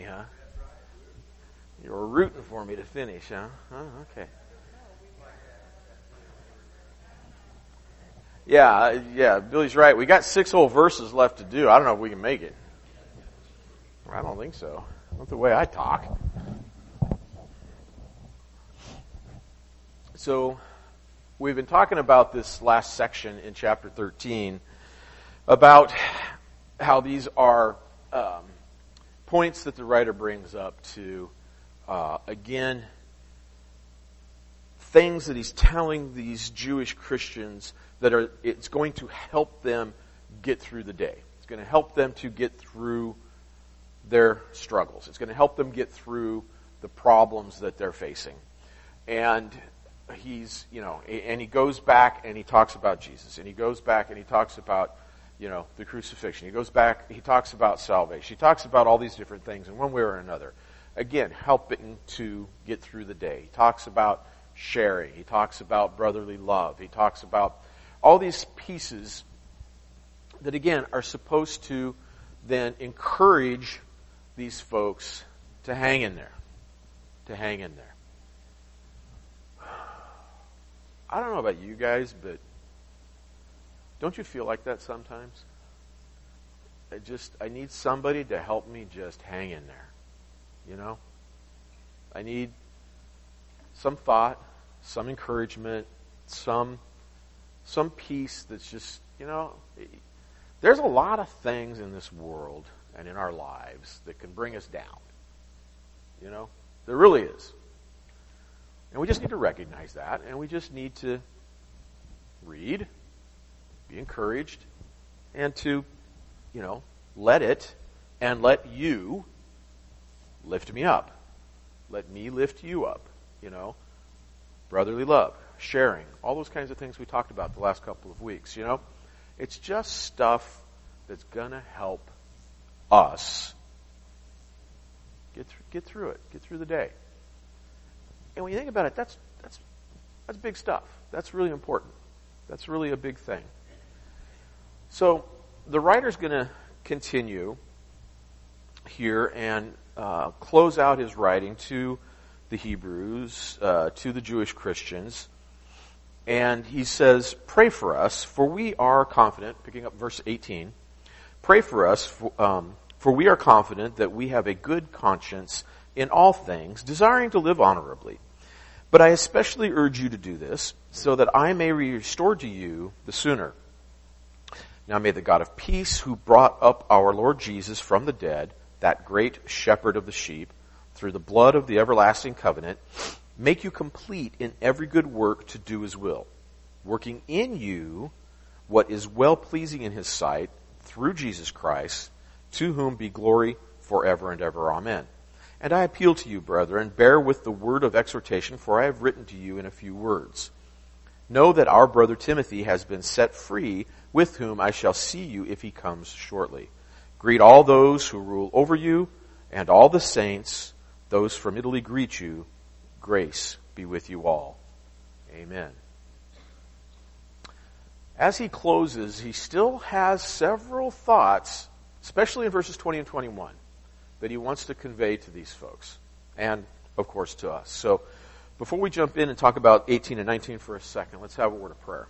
huh? You were rooting for me to finish, huh? Okay. Yeah, Billy's right. We got 6 whole verses left to do. I don't know if we can make it. I don't think so. Not the way I talk. So, we've been talking about this last section in chapter 13 about how these are points that the writer brings up to, again, things that he's telling these Jewish Christians that it's going to help them get through the day. It's going to help them to get through their struggles. It's going to help them get through the problems that they're facing. And and he goes back and he talks about Jesus. And he goes back and he talks about, the crucifixion. He goes back, he talks about salvation. He talks about all these different things in one way or another. Again, helping to get through the day. He talks about sharing. He talks about brotherly love. He talks about all these pieces that, again, are supposed to then encourage these folks to hang in there. To hang in there. I don't know about you guys, but don't you feel like that sometimes? I need somebody to help me just hang in there. I need some thought, some encouragement, some peace that's just, there's a lot of things in this world and in our lives that can bring us down. There really is. And we just need to recognize that, and we just need to read, be encouraged, and to, let it and let you lift me up. Let me lift you up, brotherly love, sharing, all those kinds of things we talked about the last couple of weeks, It's just stuff that's going to help us get through it, get through the day. And when you think about it, that's big stuff. That's really important. That's really a big thing. So the writer's going to continue here and close out his writing to the Hebrews, to the Jewish Christians. And he says, pray for us, for we are confident, picking up verse 18, pray for us, for we are confident that we have a good conscience in all things, desiring to live honorably. But I especially urge you to do this, so that I may be restored to you the sooner. Now may the God of peace, who brought up our Lord Jesus from the dead, that great shepherd of the sheep, through the blood of the everlasting covenant, make you complete in every good work to do his will, working in you what is well-pleasing in his sight, through Jesus Christ, to whom be glory forever and ever. Amen. And I appeal to you, brethren, bear with the word of exhortation, for I have written to you in a few words. Know that our brother Timothy has been set free, with whom I shall see you if he comes shortly. Greet all those who rule over you, and all the saints. Those from Italy greet you. Grace be with you all. Amen. As he closes, he still has several thoughts, especially in verses 20 and 21, that he wants to convey to these folks, and, of course, to us. So, before we jump in and talk about 18 and 19 for a second, let's have a word of prayer.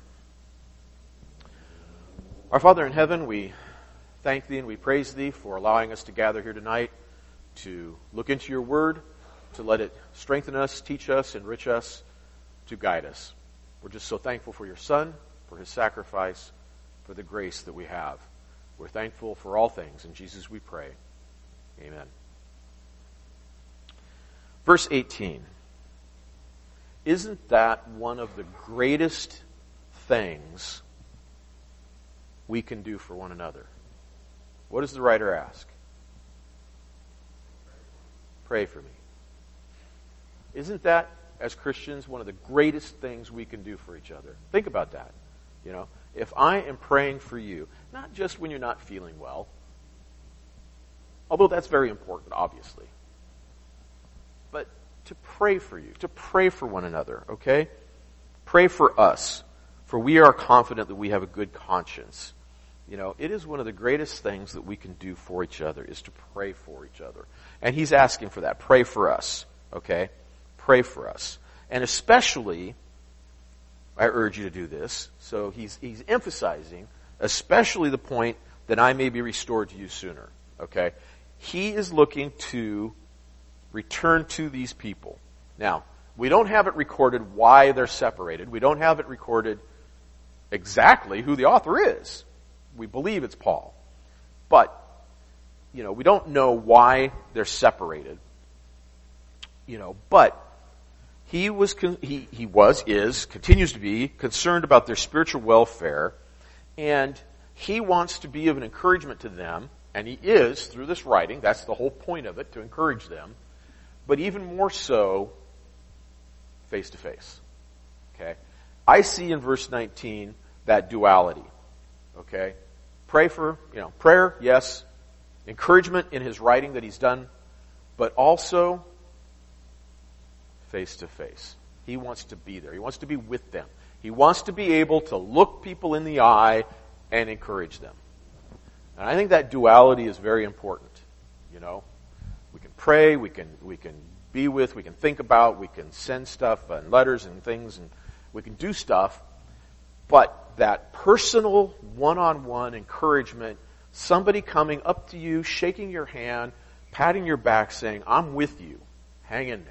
Our Father in heaven, we thank thee and we praise thee for allowing us to gather here tonight to look into your word, to let it strengthen us, teach us, enrich us, to guide us. We're just so thankful for your Son, for his sacrifice, for the grace that we have. We're thankful for all things. In Jesus we pray. Amen. Verse 18. Isn't that one of the greatest things we can do for one another? What does the writer ask? Pray for me. Isn't that, as Christians, one of the greatest things we can do for each other? Think about that. If I am praying for you, not just when you're not feeling well, although that's very important, obviously, but to pray for you, to pray for one another, okay? Pray for us, for we are confident that we have a good conscience it is one of the greatest things that we can do for each other is to pray for each other. And he's asking for that. Pray for us. Okay? Pray for us. And especially, I urge you to do this. So he's emphasizing, especially the point that I may be restored to you sooner. Okay? He is looking to return to these people. Now, we don't have it recorded why they're separated. We don't have it recorded exactly who the author is. We believe it's Paul. But, we don't know why they're separated. But he continues to be concerned about their spiritual welfare, and he wants to be of an encouragement to them, and he is through this writing. That's the whole point of it, to encourage them. But even more so, face to face. Okay? I see in verse 19 that duality. Okay? Prayer, yes. Encouragement in his writing that he's done, but also face to face. He wants to be there. He wants to be with them. He wants to be able to look people in the eye and encourage them. And I think that duality is very important. We can pray, we can be with, we can think about, we can send stuff and letters and things, and we can do stuff, but that personal one-on-one encouragement, somebody coming up to you, shaking your hand, patting your back, saying, I'm with you, hang in there.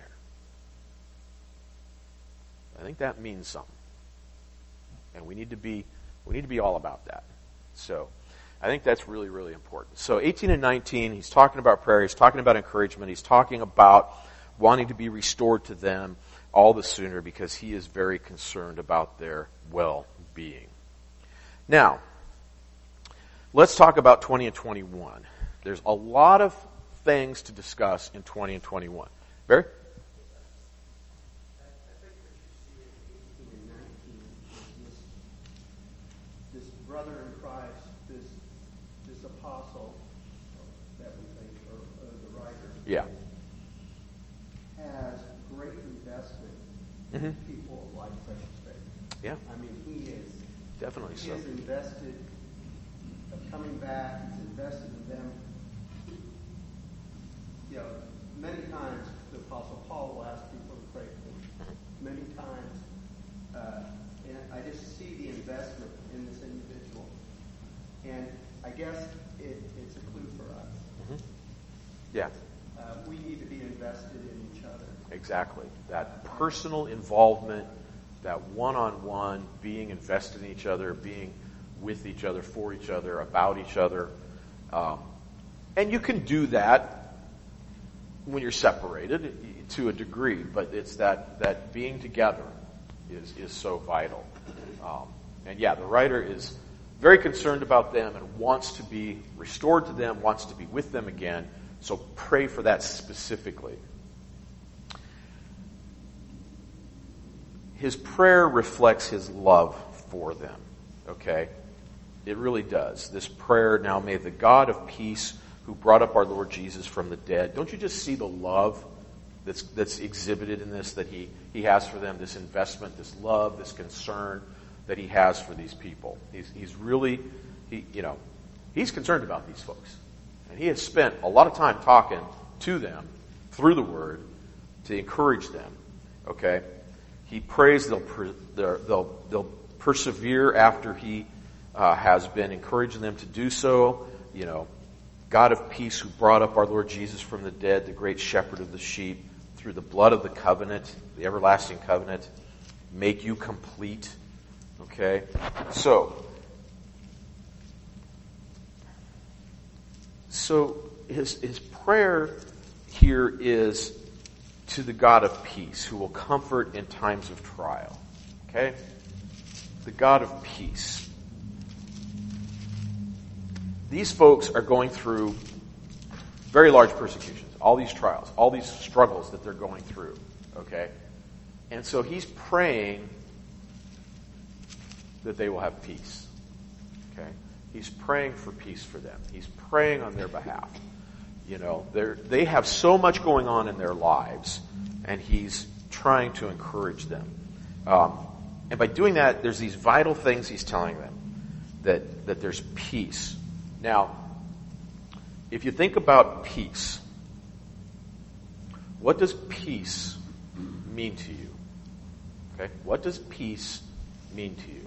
I think that means something. And we need to be all about that. So I think that's really, really important. So 18 and 19, he's talking about prayer, he's talking about encouragement, he's talking about wanting to be restored to them all the sooner because he is very concerned about their well-being. Now, let's talk about 20 and 21. There's a lot of things to discuss in 20 and 21. Barry? Brother in Christ, this apostle that we think, or the writer, has great investment in people like Precious Faith. Yeah. I mean, he is definitely he is invested of coming back. He's invested in them. Many times the apostle Paul will ask people to pray for him. Many times, and I just see the investment in this individual. And I guess it's a clue for us. Mm-hmm. Yeah. We need to be invested in each other. Exactly. That personal involvement, that one-on-one, being invested in each other, being with each other, for each other, about each other. And you can do that when you're separated to a degree, but it's that being together is so vital. And the writer is very concerned about them and wants to be restored to them, wants to be with them again. So pray for that specifically. His prayer reflects his love for them. Okay? It really does. This prayer, now may the God of peace who brought up our Lord Jesus from the dead. Don't you just see the love that's exhibited in this, that he has for them, this investment, this love, this concern that he has for these people. He's really, he's concerned about these folks. And he has spent a lot of time talking to them through the Word to encourage them. Okay? He prays they'll persevere after he has been encouraging them to do so. God of peace who brought up our Lord Jesus from the dead, the great shepherd of the sheep, through the blood of the covenant, the everlasting covenant, make you complete. Okay? So his prayer here is to the God of peace who will comfort in times of trial. Okay? The God of peace. These folks are going through very large persecutions, all these trials, all these struggles that they're going through. Okay? And so he's praying that they will have peace. Okay? He's praying for peace for them. He's praying on their behalf. They have so much going on in their lives, and he's trying to encourage them. And by doing that, there's these vital things he's telling them. that there's peace. Now, if you think about peace, what does peace mean to you? Okay, what does peace mean to you?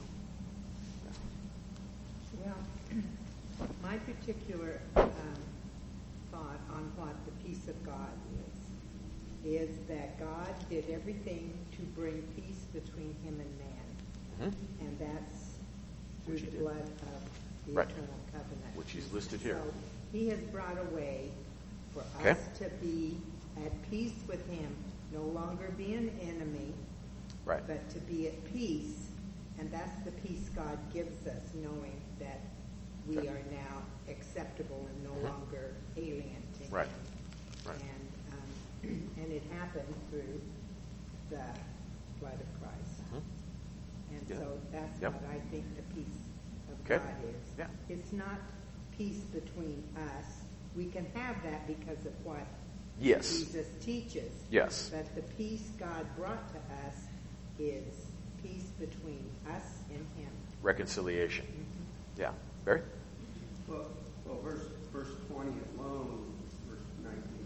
Well, my particular thought on what the peace of God is that God did everything to bring peace between him and man. Mm-hmm. And that's through the blood of the Right. eternal covenant. Which he's listed here. So he has brought a way for Okay. us to be at peace with him, no longer be an enemy, Right. but to be at peace. And that's the peace God gives us, knowing that we Okay. are now acceptable and no longer alien to him. Right. Right. And it happened through the blood of Christ. Mhm. And Yeah. so that's Yep. what I think the peace of Okay. God is. Yeah. It's not peace between us. We can have that because of what Yes. Jesus teaches. Yes. But the peace God brought to us is peace between us and him. Reconciliation. Yeah. Barry? Well, verse 20 alone, verse 19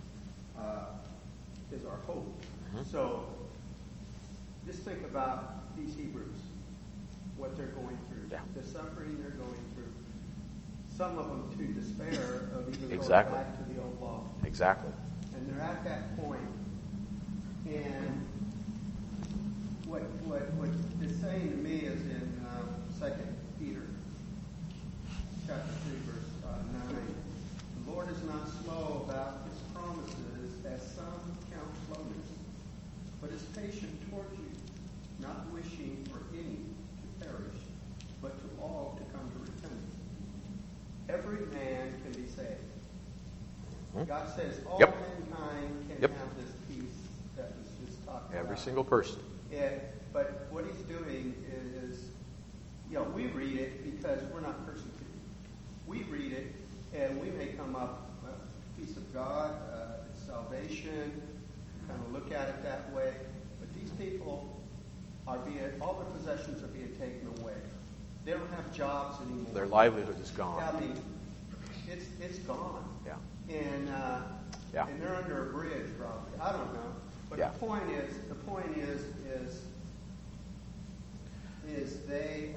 is our hope. Mm-hmm. So just think about these Hebrews, what they're going through, Yeah. the suffering they're going through. Some of them to despair of even Exactly. going back to the old law. Exactly. And they're at that point. And what it's saying to me is in 2 Peter chapter 3, verse 9. The Lord is not slow about his promises, as some count slowness, but is patient toward you, not wishing for any to perish, but to all to come to repentance. Every man can be saved. God says all Yep. mankind can Yep. have this peace that was just talked about. Every single person. But what he's doing is, we read it because we're not persecuted. We read it, and we may come up with peace of God, salvation, kind of look at it that way. But these people all their possessions are being taken away. They don't have jobs anymore. Their livelihood is gone. I mean, it's gone. Yeah. And Yeah. and they're under a bridge, probably. I don't know. But Yeah. the point is they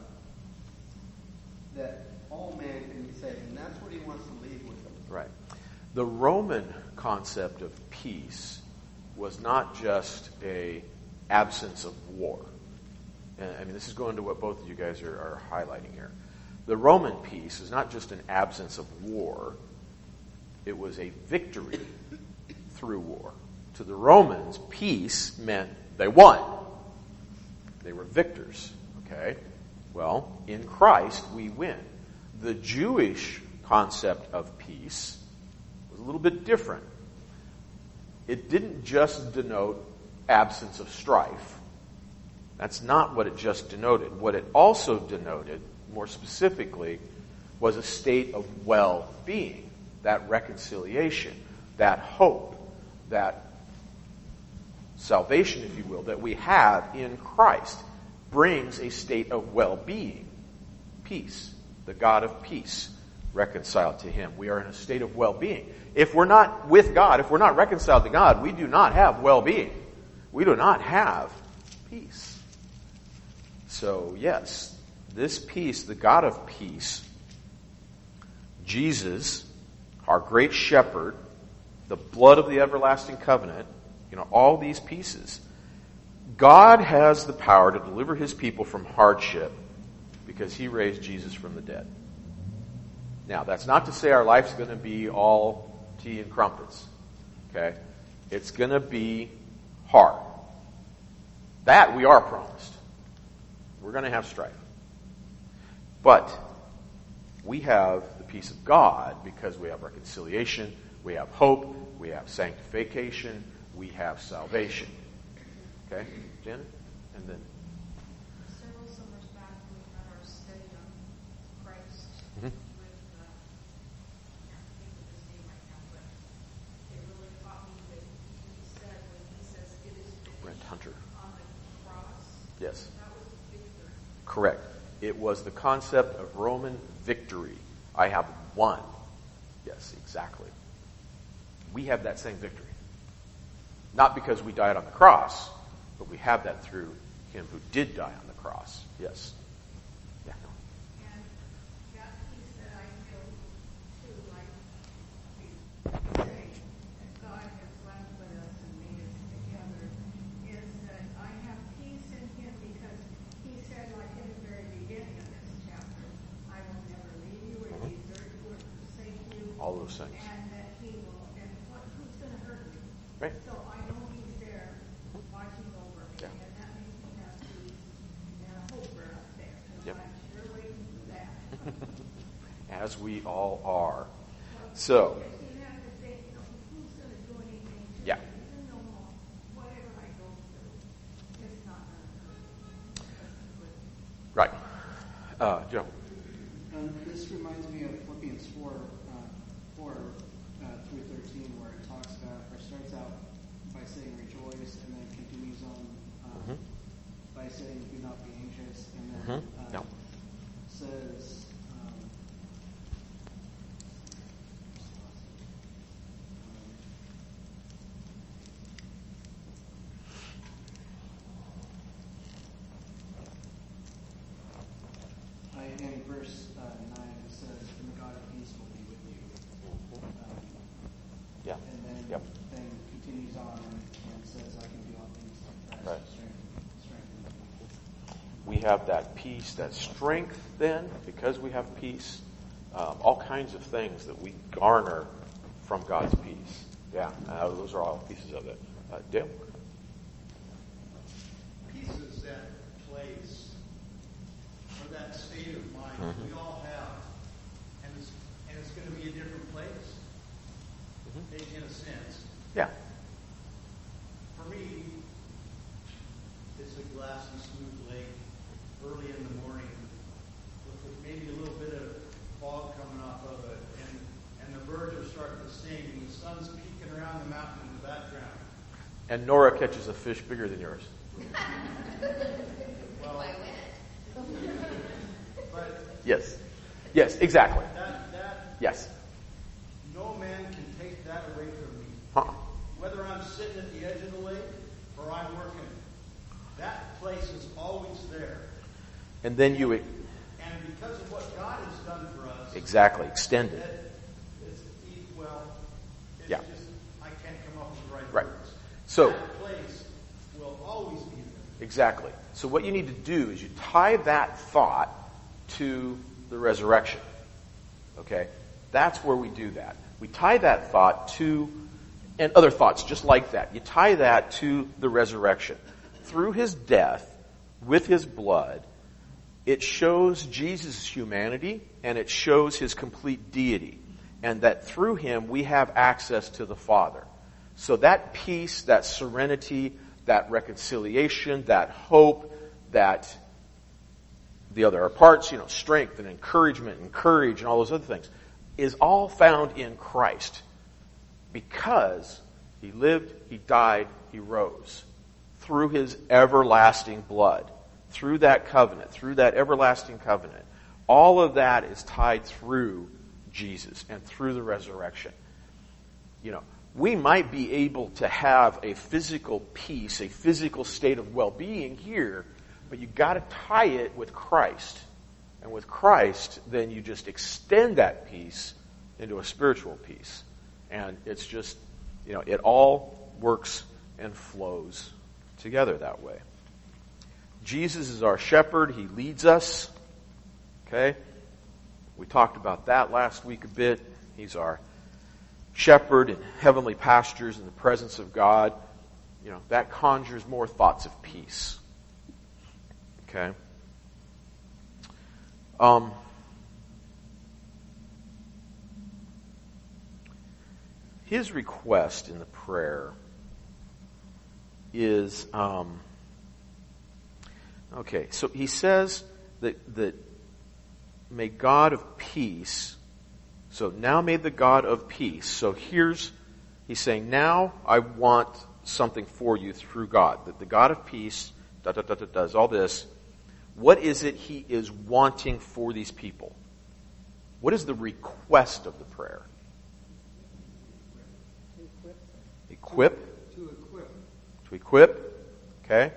that all men can be saved, and that's what he wants to leave with them. Right. The Roman concept of peace was not just a absence of war. And, I mean, this is going to what both of you guys are highlighting here. The Roman peace is not just an absence of war. It was a victory through war. To the Romans, peace meant they won. They were victors. Okay? Well, in Christ, we win. The Jewish concept of peace was a little bit different. It didn't just denote absence of strife. That's not what it just denoted. What it also denoted, more specifically, was a state of well-being, that reconciliation, that hope, that salvation, if you will, that we have in Christ brings a state of well-being, peace, the God of peace, reconciled to him. We are in a state of well-being. If we're not with God, if we're not reconciled to God, we do not have well-being. We do not have peace. So, yes, this peace, the God of peace, Jesus, our great shepherd, the blood of the everlasting covenant, all these pieces. God has the power to deliver his people from hardship because he raised Jesus from the dead. Now, that's not to say our life's going to be all tea and crumpets. Okay? It's going to be hard. That we are promised. We're going to have strife. But we have the peace of God because we have reconciliation, we have hope, we have sanctification, we have salvation. Okay, Janet? And then... Several summers back, we had our study on Christ with, I can't think of his name right now, but it really caught me that he said, when he says it is finished Brent Hunter. on the cross, Yes. that was victory. Correct. It was the concept of Roman victory. I have won. Yes, exactly. We have that same victory. Not because we died on the cross, but we have that through him who did die on the cross. Yes. Yeah. And that piece that I feel too, like we say, that God has left with us and made us together, is that I have peace in him because he said, like in the very beginning of this chapter, I will never leave you or desert you or forsake you. All those things. And that he will, and who's going to hurt me? Right. So I know he's there watching over me, Yeah. and that makes me have peace. And I hope we're up there, because Yep. I'm sure waiting for that. As we all are. So, Because you have to think, who's going to do anything to Yeah. me? Even though whatever I go through, it's not going to hurt me. Because it's with me. right. Joe. This reminds me of Philippians 4 through 13, where it talks about, or starts out by saying rejoice, and then continues on by saying do not be anxious, and then No. says, in verse 9 it says, and the God of peace will be with you. Yeah. And then Yep. then continues on and says, I can do all things through Christ Right. who strengthens me. We have that peace, that strength then, because we have peace, all kinds of things that we garner from God's peace. Yeah, those are all pieces of it. Dale? Peace is that place, or that state of mind we all have, and it's going to be a different place, in a sense. Yeah. For me, it's a glassy, smooth lake, early in the morning, with maybe a little bit of fog coming off of it, and the birds are starting to sing, and the sun's peeking around the mountain in the background. And Nora catches a fish bigger than yours. Well, but Yes. Yes, exactly. that Yes. no man can take that away from me. Uh-uh. Whether I'm sitting at the edge of the lake or I'm working, that place is always there. And then you, And because of what God has done for us, exactly, extend it. it's Yeah. just, I can't come up with the right Right. words. So, That place will always be there. exactly. So what you need to do is you tie that thought to the resurrection. Okay? That's where we do that. We tie that thought to, and other thoughts just like that. You tie that to the resurrection. Through his death, with his blood, it shows Jesus' humanity and it shows his complete deity. And that through him we have access to the Father. So that peace, that serenity, that reconciliation, that hope, that the other parts, strength and encouragement and courage and all those other things, is all found in Christ. Because he lived, he died, he rose. Through his everlasting blood. Through that covenant, through that everlasting covenant. All of that is tied through Jesus and through the resurrection. We might be able to have a physical peace, a physical state of well-being here, but you got to tie it with Christ. And with Christ, then you just extend that peace into a spiritual peace. And it's just, it all works and flows together that way. Jesus is our shepherd. He leads us. Okay? We talked about that last week a bit. He's our shepherd in heavenly pastures in the presence of God. That conjures more thoughts of peace. Okay? His request in the prayer is, okay, so he says that may God of peace, so now may the God of peace, so he's saying, now I want something for you through God, that the God of peace, does all this, What is it he is wanting for these people? What is the request of the prayer? Equip? To equip. To equip. Okay.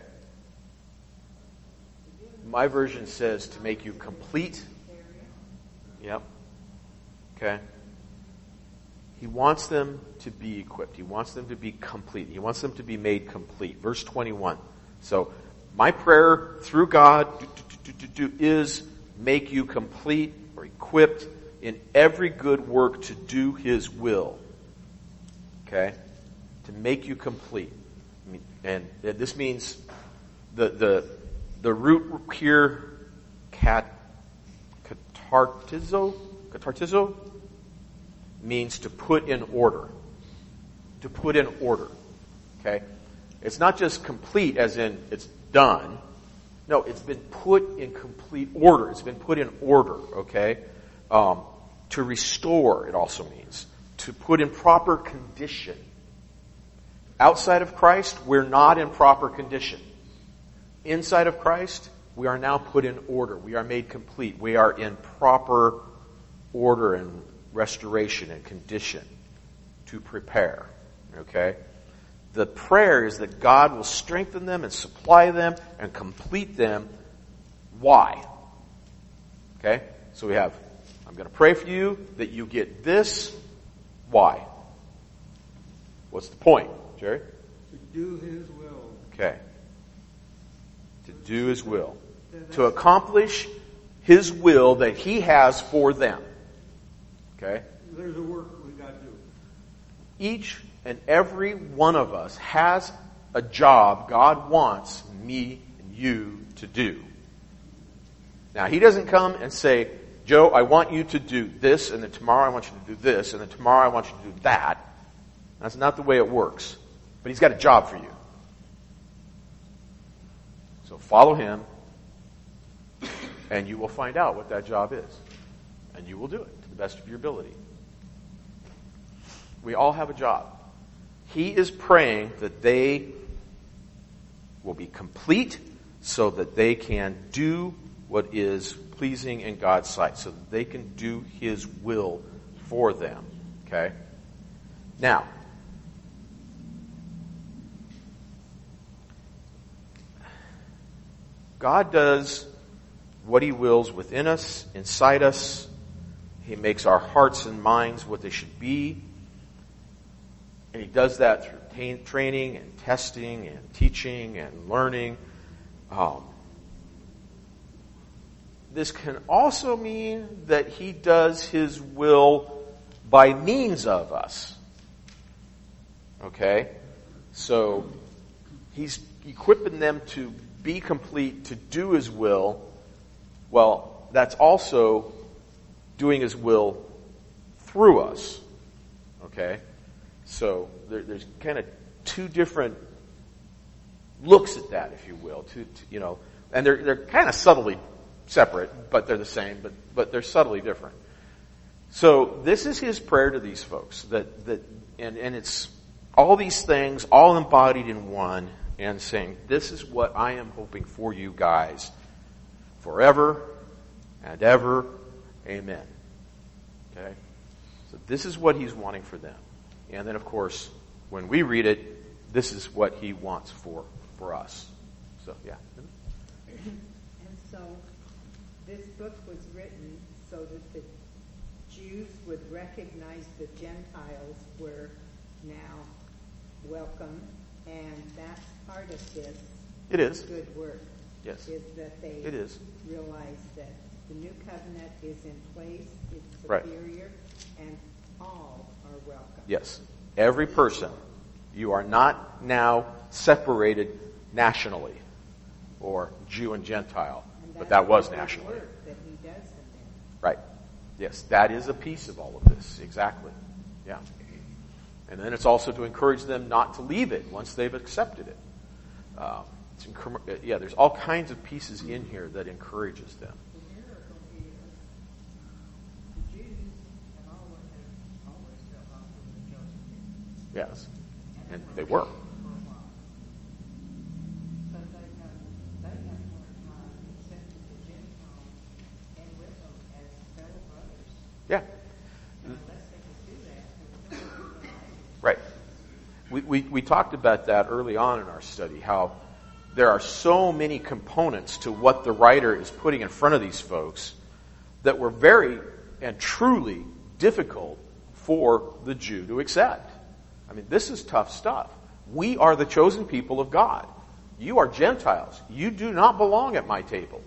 My version says to make you complete. Yep. Okay. He wants them to be equipped. He wants them to be complete. He wants them to be made complete. Verse 21. So, my prayer through God is make you complete or equipped in every good work to do His will. Okay? To make you complete. And this means the root here, katartizo, means to put in order. To put in order. Okay? It's not just complete as in it's done. No, it's been put in complete order. It's been put in order, okay? To restore, it also means. To put in proper condition. Outside of Christ, we're not in proper condition. Inside of Christ, we are now put in order. We are made complete. We are in proper order and restoration and condition to prepare, okay? The prayer is that God will strengthen them and supply them and complete them. Why? Okay? So we have, I'm going to pray for you that you get this. Why? What's the point, Jerry? To do His will. Okay. To do His will. To accomplish His will that He has for them. Okay? There's a work we got to do. Each and every one of us has a job God wants me and you to do. Now, He doesn't come and say, Joe, I want you to do this, and then tomorrow I want you to do this, and then tomorrow I want you to do that. That's not the way it works. But He's got a job for you. So follow Him, and you will find out what that job is. And you will do it to the best of your ability. We all have a job. He is praying that they will be complete so that they can do what is pleasing in God's sight, so that they can do His will for them. Okay? Now, God does what He wills within us, inside us. He makes our hearts and minds what they should be. And He does that through training and testing and teaching and learning. This can also mean that He does His will by means of us. Okay? So, He's equipping them to be complete, to do His will. Well, that's also doing His will through us. Okay? So there's kind of two different looks at that, if you will. And they're kind of subtly separate, but they're the same, but they're subtly different. So this is His prayer to these folks, and it's all these things all embodied in one, and saying, this is what I am hoping for you guys forever and ever. Amen. Okay? So this is what He's wanting for them. And then, of course, when we read it, this is what He wants for us. So, yeah. And so, this book was written so that the Jews would recognize the Gentiles were now welcome, and that's part of this. It is. Good work. Yes. Is that they It is. realize that the new covenant is in place, it's Right. superior, and all are welcome. Yes. Every person. You are not now separated nationally, or Jew and Gentile, And but that's that was the good nationally. work that He does in there. Right. Yes, that is a piece of all of this. Exactly. Yeah. And then it's also to encourage them not to leave it once they've accepted it. There's all kinds of pieces in here that encourages them. The miracle is the Jews have always felt like they were chosen. Yes. And they were. For a while. So they have learned how to accept We talked about that early on in our study, how there are so many components to what the writer is putting in front of these folks that were very and truly difficult for the Jew to accept. I mean, this is tough stuff. We are the chosen people of God. You are Gentiles. You do not belong at my table.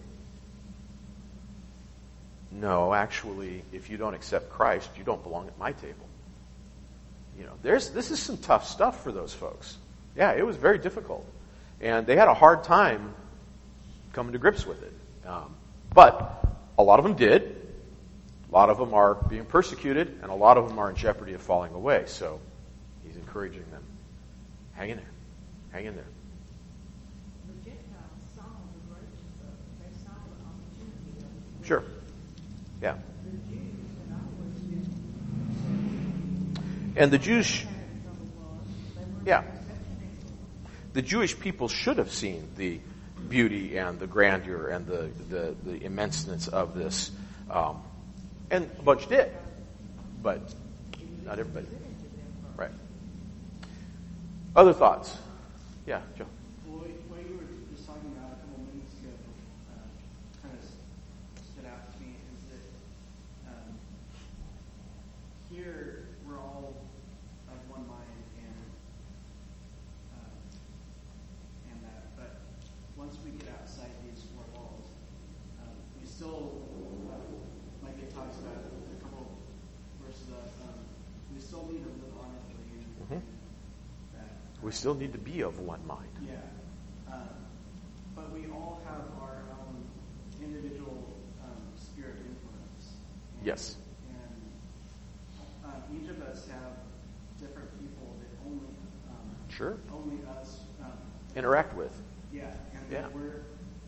No, actually, if you don't accept Christ, you don't belong at my table. You know, this is some tough stuff for those folks. Yeah, it was very difficult. And they had a hard time coming to grips with it. But a lot of them did. A lot of them are being persecuted, and a lot of them are in jeopardy of falling away. So he's encouraging them. Hang in there. Hang in there. The Gentiles saw the greatness of it. They saw the opportunity of it. Sure. Yeah. The Jews had always been And the Jews, trouble was they were yeah. accepting it. The Jewish people should have seen the beauty and the grandeur and the immenseness of this. And a bunch did. But not everybody. Right. Other thoughts? Yeah, Joe. Well, what you were just talking about a couple minutes ago kind of stood out to me is that here we're all of one mind and that, but once we get outside these four walls, we still, like it talks about a couple verses up, we still need to live honestly and that. We still need to be of one mind. Yeah. But we all have our own individual sphere of influence. Yes. And each of us have different people that Sure. only us Interact with. yeah, and Yeah. that we're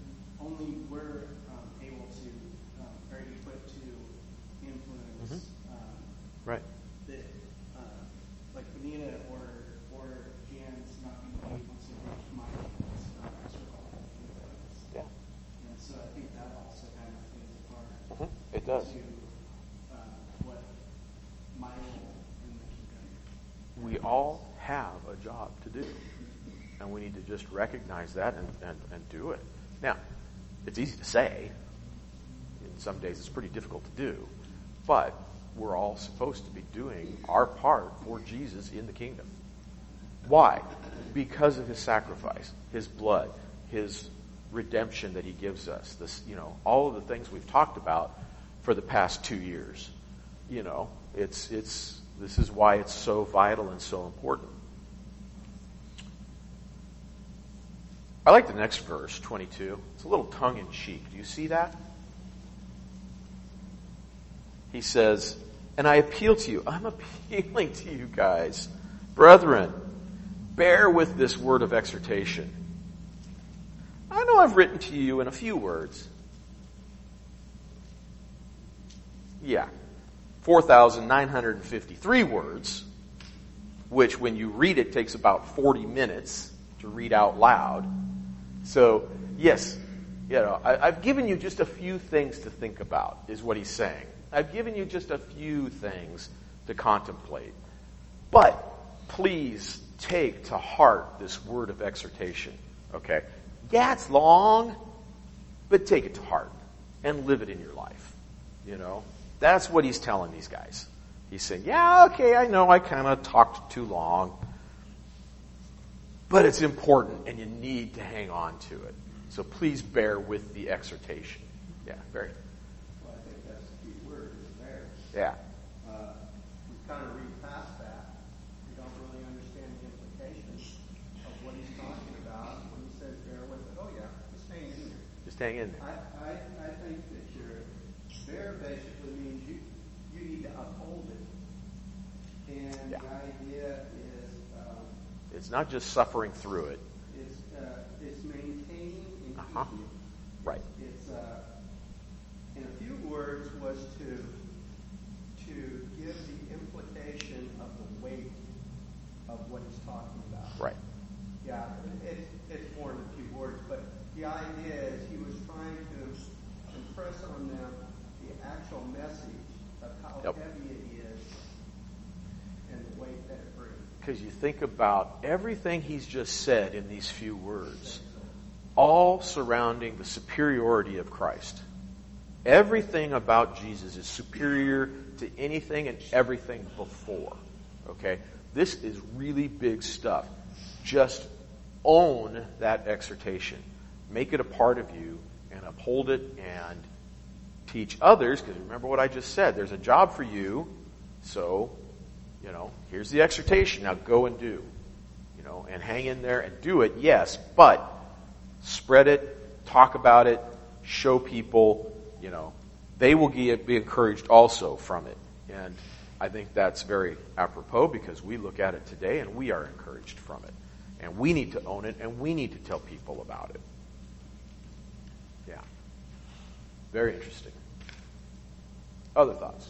able to or equipped to influence Right. that like Benita or Jan's not being able to reach my circle of influence. Yeah. And so I think that also kind of plays a part It does. to what my role in the kingdom. We all have a job to do. And we need to just recognize that and do it. Now, it's easy to say. In some days it's pretty difficult to do. But we're all supposed to be doing our part for Jesus in the kingdom. Why? Because of his sacrifice, his blood, his redemption that he gives us. This, all of the things we've talked about for the past 2 years. This is why it's so vital and so important. I like the next verse, 22. It's a little tongue-in-cheek. Do you see that? He says, and I appeal to you. I'm appealing to you guys. Brethren, bear with this word of exhortation. I know I've written to you in a few words. Yeah. 4,953 words, which when you read it takes about 40 minutes to read out loud. So, yes, I've given you just a few things to think about, is what he's saying. I've given you just a few things to contemplate. But please take to heart this word of exhortation. Okay? Yeah, it's long, but take it to heart and live it in your life. That's what he's telling these guys. He's saying, yeah, okay, I know I kind of talked too long, but it's important and you need to hang on to it. So please bear with the exhortation. Yeah, Barry? Well, I think that's the key word, is there. Yeah. We kind of read past that. We don't really understand the implications of what he's talking about when he says bear with it. Oh, yeah, just hang in there. Just hang in there. I think that bear basically means you need to uphold it. And Yeah. the idea is It's not just suffering through it. it's maintaining and Uh-huh. keeping. Right. It's in a few words was to give the implication of the weight of what he's talking about. Right. Yeah, it's more than a few words, but the idea is he was trying to impress on them the actual message of how Yep. heavy it is and the weight that it brings. Because you think about everything he's just said in these few words, all surrounding the superiority of Christ. Everything about Jesus is superior to anything and everything before. Okay? This is really big stuff. Just own that exhortation. Make it a part of you and uphold it and teach others, because remember what I just said. There's a job for you, so, here's the exhortation. Now go and do. And hang in there and do it, yes, but spread it, talk about it, show people, they will be encouraged also from it. And I think that's very apropos because we look at it today and we are encouraged from it. And we need to own it and we need to tell people about it. Yeah. Very interesting. Other thoughts?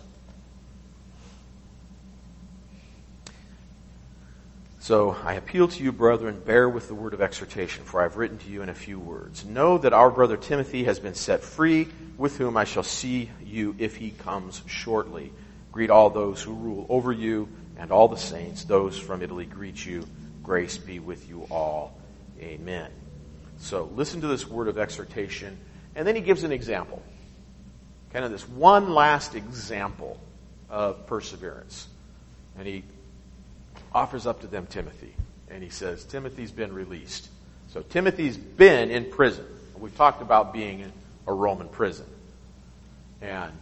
So, I appeal to you, brethren, bear with the word of exhortation, for I have written to you in a few words. Know that our brother Timothy has been set free, with whom I shall see you if he comes shortly. Greet all those who rule over you, and all the saints. Those from Italy greet you. Grace be with you all. Amen. So, listen to this word of exhortation, and then he gives an example. Kind of this one last example of perseverance. And he offers up to them Timothy. And he says, Timothy's been released. So Timothy's been in prison. We've talked about being in a Roman prison. And,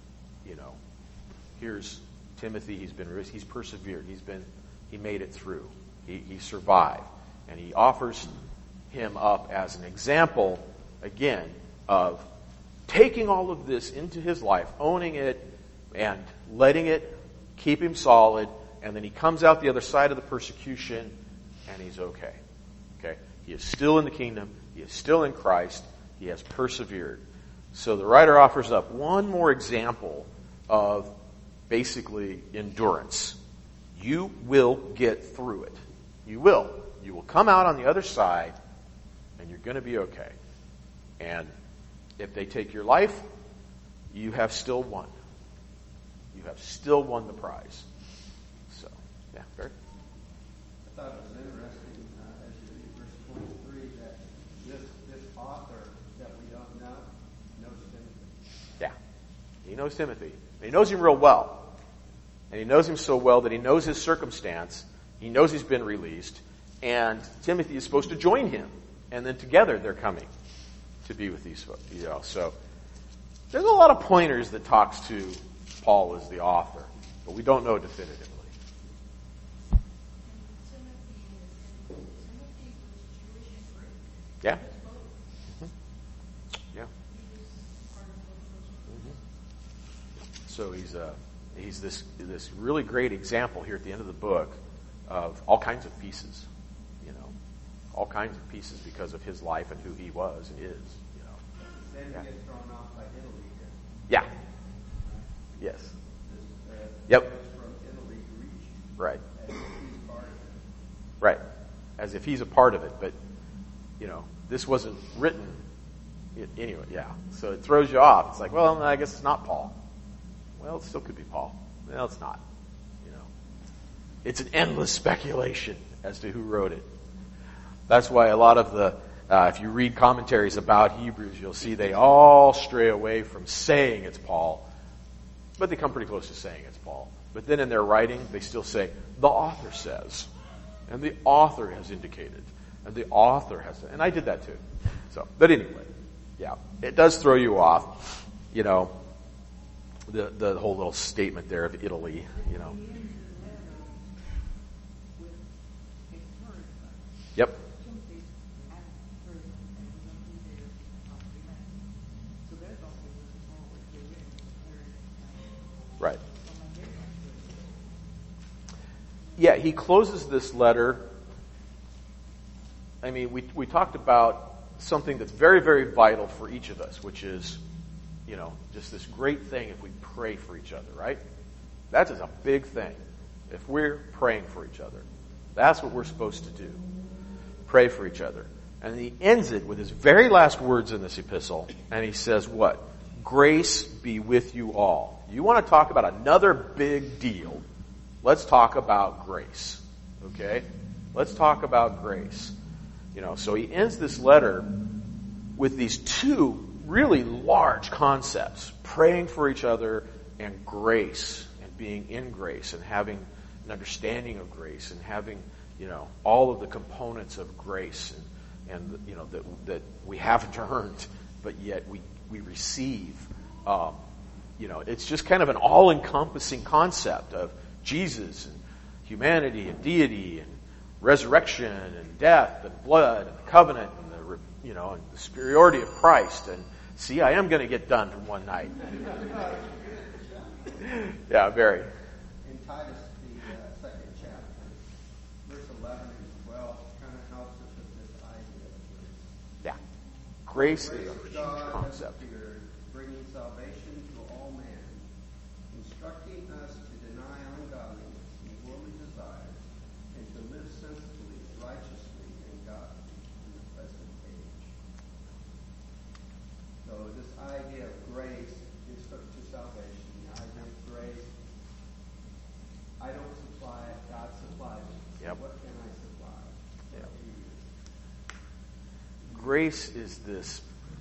here's Timothy. He's been released. He's persevered. He made it through. He survived. And he offers him up as an example, again, of taking all of this into his life, owning it, and letting it keep him solid. And then he comes out the other side of the persecution, and he's okay. Okay? He is still in the kingdom. He is still in Christ. He has persevered. So the writer offers up one more example of basically endurance. You will get through it. You will. You will come out on the other side, and you're going to be okay. And if they take your life, you have still won. You have still won the prize. Yeah, Barry? I thought it was interesting as you read verse 23 that this author that we don't know knows Timothy. Yeah. He knows Timothy. And he knows him real well. And he knows him so well that he knows his circumstance. He knows he's been released. And Timothy is supposed to join him. And then together they're coming to be with these folks. So there's a lot of pointers that talks to Paul as the author. But we don't know definitively. Yeah. Mm-hmm. Yeah. Mm-hmm. So he's this really great example here at the end of the book of all kinds of pieces, all kinds of pieces because of his life and who he was and is, Then he gets thrown off by Italy here. Yeah. Yes. Yep. Yep. From Italy to reach. Right. As if he's part of it. Right. As if he's a part of it, but this wasn't written anyway. Yeah. So it throws you off. It's like, well, I guess it's not Paul. Well, it still could be Paul. Well, it's not. It's an endless speculation as to who wrote it. That's why a lot of the, if you read commentaries about Hebrews, you'll see they all stray away from saying it's Paul, but they come pretty close to saying it's Paul. But then in their writing, they still say, the author says, and the author has indicated, and the author has, and I did that too. So, but anyway, yeah, it does throw you off, the whole little statement there of Italy, Yep. Right. Yeah, he closes this letter. I mean, we talked about something that's very, very vital for each of us, which is, just this great thing if we pray for each other, right? That is a big thing. If we're praying for each other, that's what we're supposed to do. Pray for each other. And he ends it with his very last words in this epistle, and he says what? Grace be with you all. You want to talk about another big deal? Let's talk about grace. Okay? Let's talk about grace. So he ends this letter with these two really large concepts: praying for each other and grace, and being in grace, and having an understanding of grace, and having, all of the components of grace, and that we haven't earned, but yet we receive. It's just kind of an all-encompassing concept of Jesus and humanity and deity and resurrection and death and blood and the covenant and the superiority of Christ. And see, I am going to get done in one night. Yeah, very. In Titus, the second chapter, verse 11 and 12, kind of helps us with this idea of grace. Yeah. Grace Grace is a of huge God concept. has appeared, bringing salvation to all men, instructing us to deny ungodliness and worldly desires, and to live sensibly, righteously, and godly in the present age. So this idea of grace is to salvation. The idea of grace, I don't supply it, God supplies it. Yep. What can I supply? Yep. Grace is this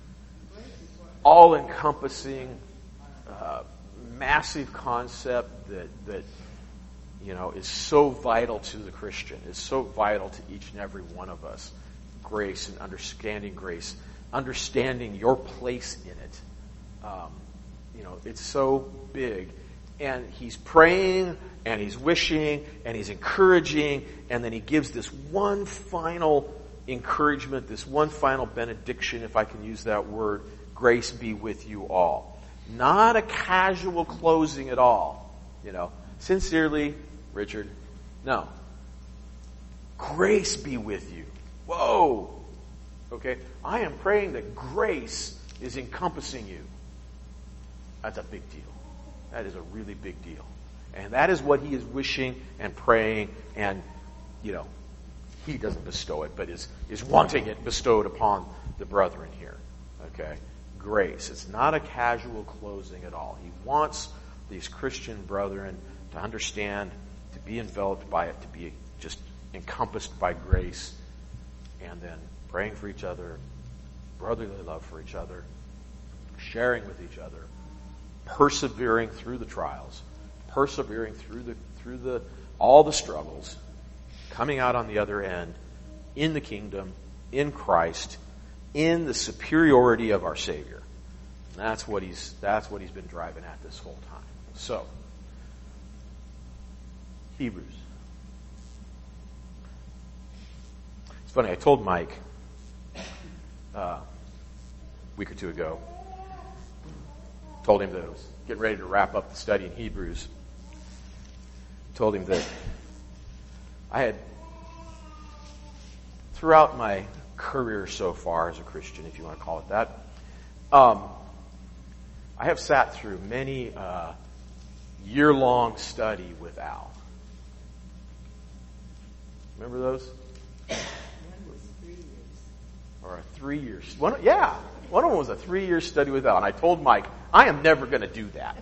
all-encompassing, massive concept that is so vital to the Christian, is so vital to each and every one of us. Grace and grace, understanding your place in it. It's so big. And he's praying, and he's wishing, and he's encouraging, and then he gives this one final encouragement, this one final benediction, if I can use that word: grace be with you all. Not a casual closing at all. Sincerely, Richard. No. Grace be with you. Whoa. Okay? I am praying that grace is encompassing you. That's a big deal. That is a really big deal. And that is what he is wishing and praying, and, he doesn't bestow it, but is wanting it bestowed upon the brethren here. Okay? Grace. It's not a casual closing at all. He wants these Christian brethren to understand, to be enveloped by it, to be just encompassed by grace, and then praying for each other, brotherly love for each other, sharing with each other, persevering through the trials, persevering through all the struggles, coming out on the other end in the kingdom, in Christ, in the superiority of our Savior. And that's what he's been driving at this whole time. So, Hebrews. It's funny, I told Mike a week or two ago, told him that I was getting ready to wrap up the study in Hebrews. Told him that I had, throughout my career so far as a Christian, if you want to call it that, I have sat through many year-long study with Al. Remember those? One was 3 years. Or a 3 years. One of them was a 3-year study with Al. And I told Mike, I am never going to do that.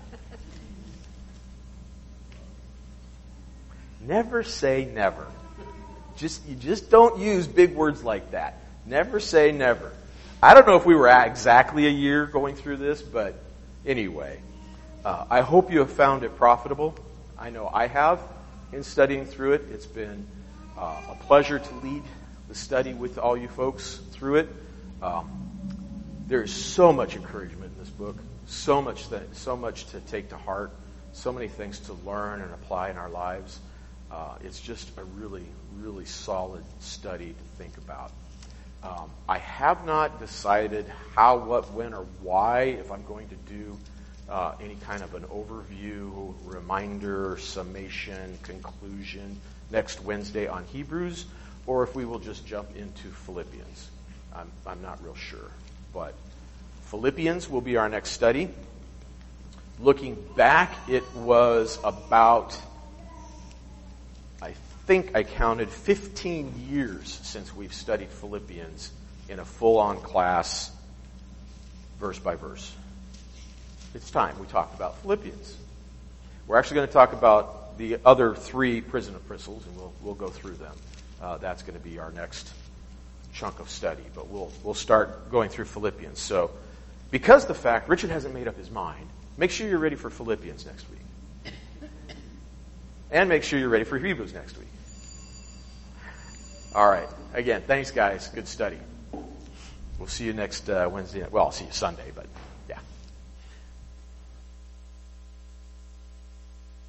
Never say never. You just don't use big words like that. Never say never. I don't know if we were at exactly a year going through this, but anyway, I hope you have found it profitable. I know I have in studying through it. It's been a pleasure to lead the study with all you folks through it. There's so much encouragement in this book, so much to take to heart, so many things to learn and apply in our lives. It's just a really, really solid study to think about. I have not decided how, what, when, or why, if I'm going to do any kind of an overview, reminder, summation, conclusion next Wednesday on Hebrews, or if we will just jump into Philippians. I'm not real sure. But Philippians will be our next study. Looking back, it was about, I think I counted 15 years since we've studied Philippians in a full-on class, verse by verse. It's time we talked about Philippians. We're actually going to talk about the other 3 prison epistles, and we'll go through them. That's going to be our next chunk of study, but we'll start going through Philippians. So, because the fact Richard hasn't made up his mind, make sure you're ready for Philippians next week, and make sure you're ready for Hebrews next week. All right. Again, thanks, guys. Good study. We'll see you next Wednesday. Well, I'll see you Sunday, but.